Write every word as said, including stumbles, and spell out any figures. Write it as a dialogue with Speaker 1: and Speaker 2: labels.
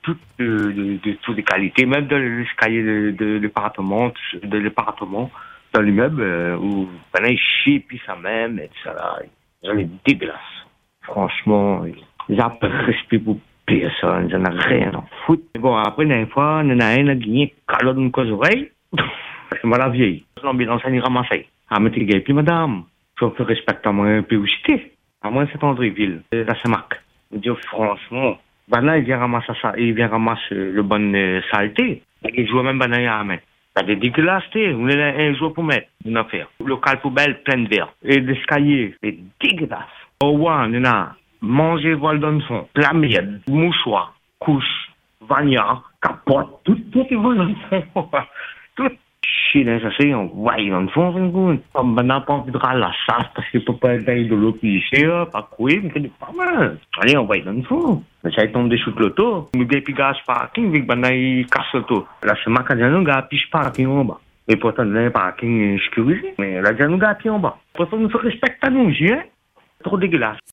Speaker 1: toutes, de, de, de toutes les qualités, même dans l'escalier de, de, de l'appartement, de l'appartement, dans l'immeuble, euh, où ben là, il chie, puis ça même, et tout ça là. J'en ai dégueulasse. Franchement, ils n'ont pas de respect pour personne, ils n'en ont rien à foutre. Bon, après, une fois, on en a un qui a gagné calotte dans les oreilles. C'est moi la vieille. L'ambulance, elle y ramasse. Ah, mais t'es gay, puis madame, faut que respecte à moi publicité. À moi, c'est Andréville, la Samarque. Je dis, franchement, ben là, il vient ramasser ça, il vient ramasser le bon euh, saleté. Il joue même ben là, à mettre. T'as des dégueulassetés, on est un jour pour mettre une affaire. Local poubelle, plein de verre. Et des escaliers, c'est dégueulasse. Au moins, on a mangé voile dans le fond, la merde, mouchoir, couche, vania, capote, tout, tout est voile dans le fond. Tout. Chier dans ça, c'est un voile dans le fond, c'est un coup. Comme maintenant, pas envie de râler la chasse parce qu'il peut pas être de l'eau qui ici, pas courir, mais c'est pas mal. Allez, on va dans le fond. Mais ça tombe des chutes l'auto. Mais bien, puis gaz parking, vu que maintenant, il casse l'auto. Là, c'est ma cadre, nous, gars, puis parking en bas. Et pourtant, il y a un parking sécurisé. Mais là, nous, gars, puis en bas. Pourtant, nous, faut respecter à nous, hein. Trop dégueulasse.